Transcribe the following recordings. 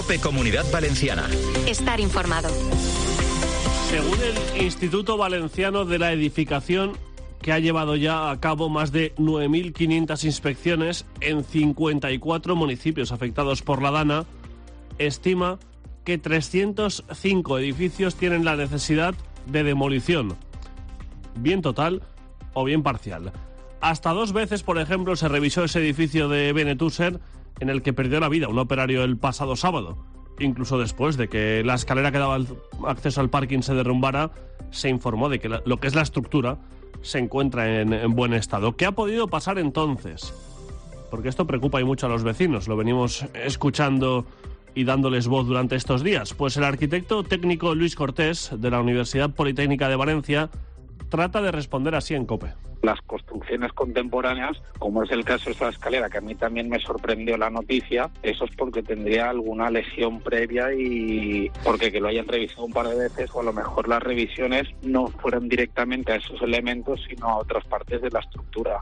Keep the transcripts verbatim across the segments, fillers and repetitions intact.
COPE Comunidad Valenciana. Estar informado. Según el Instituto Valenciano de la Edificación, que ha llevado ya a cabo más de nueve mil quinientas inspecciones en cincuenta y cuatro municipios afectados por la Dana, estima que trescientos cinco edificios tienen la necesidad de demolición, bien total o bien parcial. Hasta dos veces, por ejemplo, se revisó ese edificio de Benetúser en el que perdió la vida un operario el pasado sábado. Incluso después de que la escalera que daba acceso al parking se derrumbara, se informó de que la, lo que es la estructura se encuentra en, en buen estado. ¿Qué ha podido pasar entonces? Porque esto preocupa y mucho a los vecinos, lo venimos escuchando y dándoles voz durante estos días. Pues el arquitecto técnico Luis Cortés, de la Universidad Politécnica de Valencia, trata de responder así en COPE. Las construcciones contemporáneas, como es el caso de esta escalera, que a mí también me sorprendió la noticia, eso es porque tendría alguna lesión previa y porque que lo hayan revisado un par de veces, o a lo mejor las revisiones no fueran directamente a esos elementos, sino a otras partes de la estructura.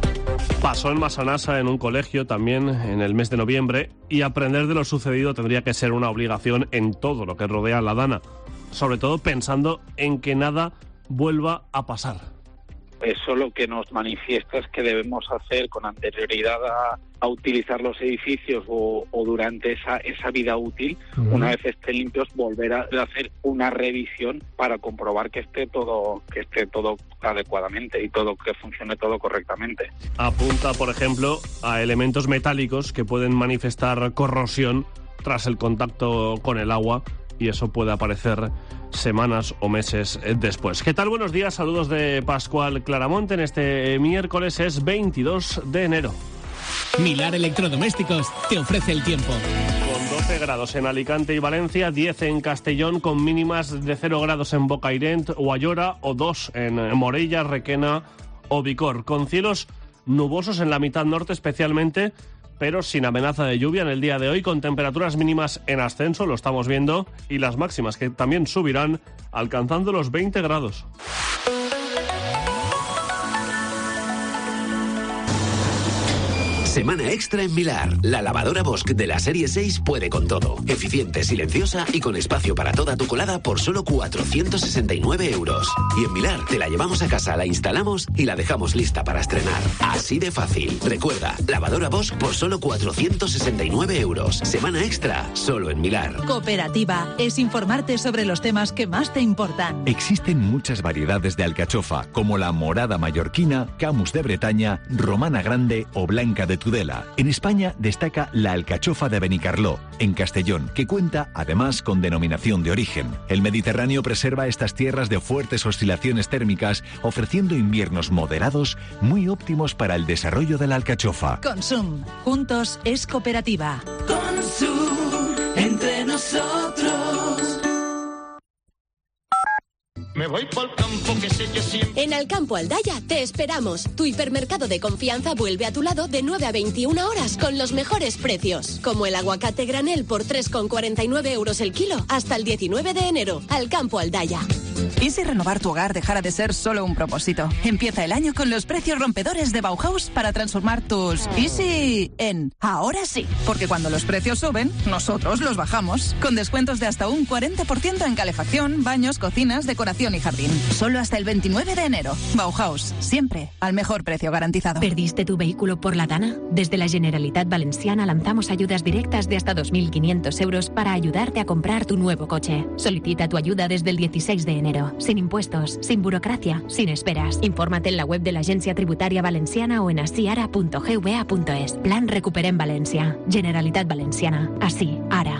Pasó en Massanassa, en un colegio, también en el mes de noviembre, y aprender de lo sucedido tendría que ser una obligación en todo lo que rodea a la Dana, sobre todo pensando en que nada vuelva a pasar. Eso lo que nos manifiesta es que debemos hacer con anterioridad a, a utilizar los edificios o, o durante esa, esa vida útil, uh-huh. una vez estén limpios, volver a hacer una revisión para comprobar que esté todo que esté todo adecuadamente y todo que funcione todo correctamente. Apunta, por ejemplo, a elementos metálicos que pueden manifestar corrosión tras el contacto con el agua, y eso puede aparecer semanas o meses después. ¿Qué tal? Buenos días, saludos de Pascual Claramonte. En este miércoles es veintidós de enero. Milar Electrodomésticos te ofrece el tiempo. Con doce grados en Alicante y Valencia, diez en Castellón, con mínimas de cero grados en Bocairent o Ayora, o dos en Morella, Requena o Vicor, con cielos nubosos en la mitad norte especialmente, pero sin amenaza de lluvia en el día de hoy, con temperaturas mínimas en ascenso, lo estamos viendo, y las máximas que también subirán, alcanzando los veinte grados. Semana extra en Milar. La lavadora Bosch de la serie seis puede con todo. Eficiente, silenciosa y con espacio para toda tu colada por solo cuatrocientos sesenta y nueve euros. Y en Milar te la llevamos a casa, la instalamos y la dejamos lista para estrenar. Así de fácil. Recuerda, lavadora Bosch por solo cuatrocientos sesenta y nueve euros. Semana extra, solo en Milar. Cooperativa es informarte sobre los temas que más te importan. Existen muchas variedades de alcachofa, como la morada mallorquina, camus de Bretaña, romana grande o blanca de Tudela. En España destaca la alcachofa de Benicarló, en Castellón, que cuenta además con denominación de origen. El Mediterráneo preserva estas tierras de fuertes oscilaciones térmicas, ofreciendo inviernos moderados muy óptimos para el desarrollo de la alcachofa. Consum, juntos es cooperativa. Consum, entre nosotros. Me voy pa'l campo que sé que siempre... En Alcampo Aldaya te esperamos. Tu hipermercado de confianza vuelve a tu lado de nueve a veintiuna horas con los mejores precios. Como el aguacate granel por tres con cuarenta y nueve euros el kilo hasta el diecinueve de enero. Alcampo Aldaya. ¿Y si renovar tu hogar dejara de ser solo un propósito? Empieza el año con los precios rompedores de Bauhaus para transformar tus Easy en Ahora sí. Porque cuando los precios suben, nosotros los bajamos. Con descuentos de hasta un cuarenta por ciento en calefacción, baños, cocinas, decoración y jardín. Solo hasta el veintinueve de enero. Bauhaus, siempre al mejor precio garantizado. ¿Perdiste tu vehículo por la Dana? Desde la Generalitat Valenciana lanzamos ayudas directas de hasta dos mil quinientos euros para ayudarte a comprar tu nuevo coche. Solicita tu ayuda desde el dieciséis de enero. Sin impuestos, sin burocracia, sin esperas. Infórmate en la web de la Agencia Tributaria Valenciana o en asiara punto g v a punto es. Plan Recuperem Valencia. Generalitat Valenciana. Así, ara.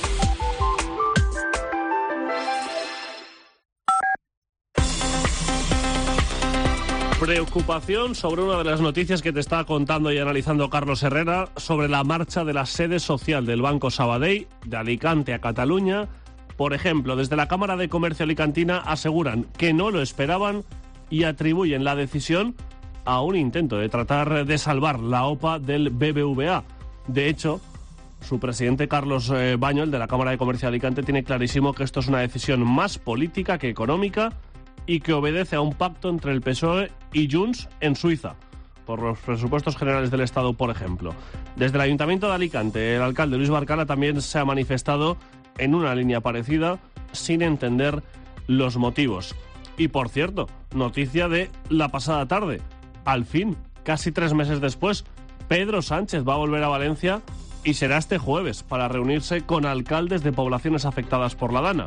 Preocupación sobre una de las noticias que te está contando y analizando Carlos Herrera sobre la marcha de la sede social del Banco Sabadell de Alicante a Cataluña. Por ejemplo, desde la Cámara de Comercio alicantina aseguran que no lo esperaban y atribuyen la decisión a un intento de tratar de salvar la O P A del B B V A. De hecho, su presidente Carlos eh, Baño, el de la Cámara de Comercio de Alicante, tiene clarísimo que esto es una decisión más política que económica y que obedece a un pacto entre el P S O E y Junts en Suiza. por los presupuestos generales del Estado, por ejemplo. Desde el Ayuntamiento de Alicante, el alcalde Luis Barcala también se ha manifestado en una línea parecida, sin entender los motivos. Y por cierto, noticia de la pasada tarde. Al fin, casi tres meses después, Pedro Sánchez va a volver a Valencia y será este jueves para reunirse con alcaldes de poblaciones afectadas por la Dana.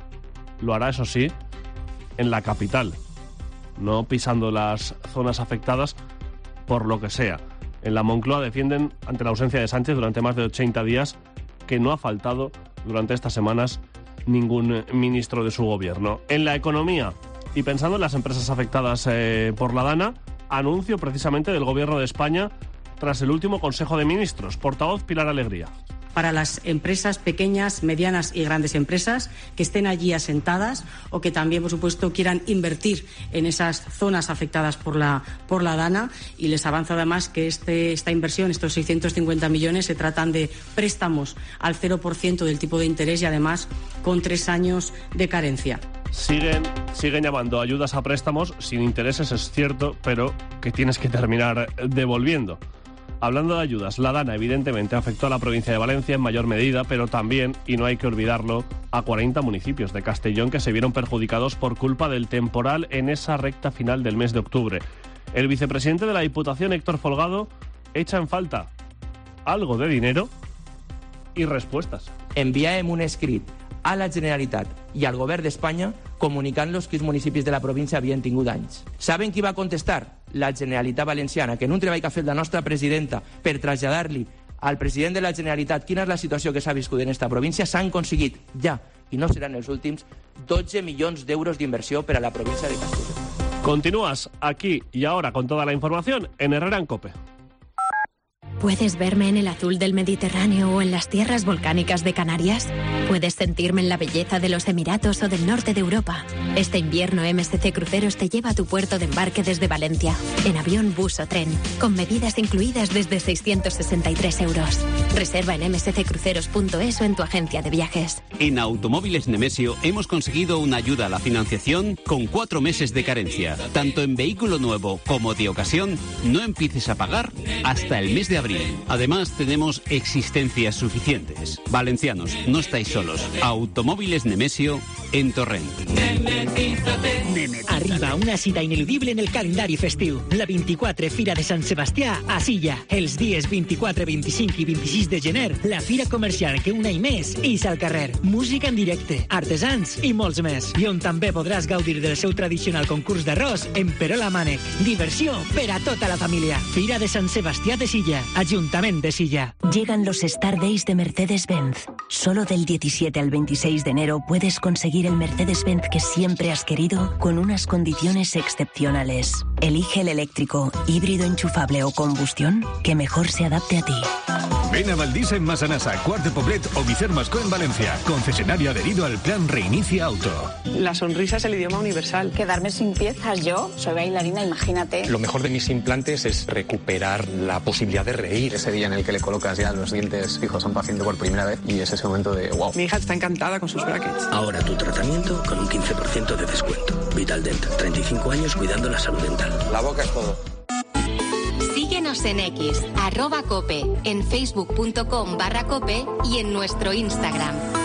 Lo hará, eso sí, en la capital, no pisando las zonas afectadas por lo que sea. En la Moncloa defienden, ante la ausencia de Sánchez durante más de ochenta días, que no ha faltado durante estas semanas ningún ministro de su gobierno. En la economía, y pensando en las empresas afectadas eh, por la Dana, anuncio precisamente del Gobierno de España tras el último Consejo de Ministros. Portavoz Pilar Alegría. Para las empresas pequeñas, medianas y grandes empresas que estén allí asentadas o que también, por supuesto, quieran invertir en esas zonas afectadas por la, por la Dana. Y les avanzo además que este, esta inversión, estos seiscientos cincuenta millones, se tratan de préstamos al cero por ciento del tipo de interés y además con tres años de carencia. Siguen, siguen llamando ayudas a préstamos sin intereses, es cierto, pero que tienes que terminar devolviendo. Hablando de ayudas, la Dana evidentemente afectó a la provincia de Valencia en mayor medida, pero también, y no hay que olvidarlo, a cuarenta municipios de Castellón que se vieron perjudicados por culpa del temporal en esa recta final del mes de octubre. El vicepresidente de la Diputación, Héctor Folgado, echa en falta algo de dinero y respuestas. Enviarem un escrit a la Generalitat i al Govern d'Espanya comunicant-los quins municipis de la província havien tingut danys. Saben qui va contestar? La Generalitat Valenciana, que en un treball que ha fet la nostra presidenta per traslladar-li al president de la Generalitat quina és la situació que s'ha viscut en esta província, s'han aconseguit ja, i no seran els últims, dotze milions d'euros d'inversió per a la província de Castelló. Continúas aquí y ahora con toda la información en Herrera en COPE. ¿Puedes verme en el azul del Mediterráneo o en las tierras volcánicas de Canarias? ¿Puedes sentirme en la belleza de los Emiratos o del norte de Europa? Este invierno M S C Cruceros te lleva a tu puerto de embarque desde Valencia, en avión, bus o tren, con medidas incluidas desde seiscientos sesenta y tres euros. Reserva en eme ese ce cruceros punto es o en tu agencia de viajes. En Automóviles Nemesio hemos conseguido una ayuda a la financiación con cuatro meses de carencia. Tanto en vehículo nuevo como de ocasión, no empieces a pagar hasta el mes de abril. Además, tenemos existencias suficientes. Valencianos, no estáis solos. Automóviles Nemesio en Torrent. Arriba una cita ineludible en el calendari festiu. La vint-i-quatre Fira de Sant Sebastià a Silla. Els dies vint-i-quatre, vint-i-cinc i vint-i-sis de gener, la fira comercial que un any més ix al carrer. Música en directe, artesans i molts més. I on també podràs gaudir del seu tradicional concurs d'arròs en Perola Mànec. Diversió per a tota la família. Fira de Sant Sebastià de Silla. Ayuntamiento de Silla. Llegan los Star Days de Mercedes-Benz. Solo del diecisiete al veintiséis de enero puedes conseguir el Mercedes-Benz que siempre has querido con unas condiciones excepcionales. Elige el eléctrico, híbrido enchufable o combustión que mejor se adapte a ti. Ven a Valdisa en Massanassa, Quart de Poblet o Vicer Mascó en Valencia. Concesionario adherido al plan Reinicia Auto. La sonrisa es el idioma universal. Quedarme sin piezas, yo soy bailarina, imagínate. Lo mejor de mis implantes es recuperar la posibilidad de reír. Ese día en el que le colocas ya los dientes fijos a un paciente por primera vez y es ese momento de wow. Mi hija está encantada con sus brackets. Ahora tu tratamiento con un quince por ciento de descuento. Vitaldent, treinta y cinco años cuidando la salud dental. La boca es todo. Síguenos en X, arroba cope, en facebook punto com barra cope y en nuestro Instagram.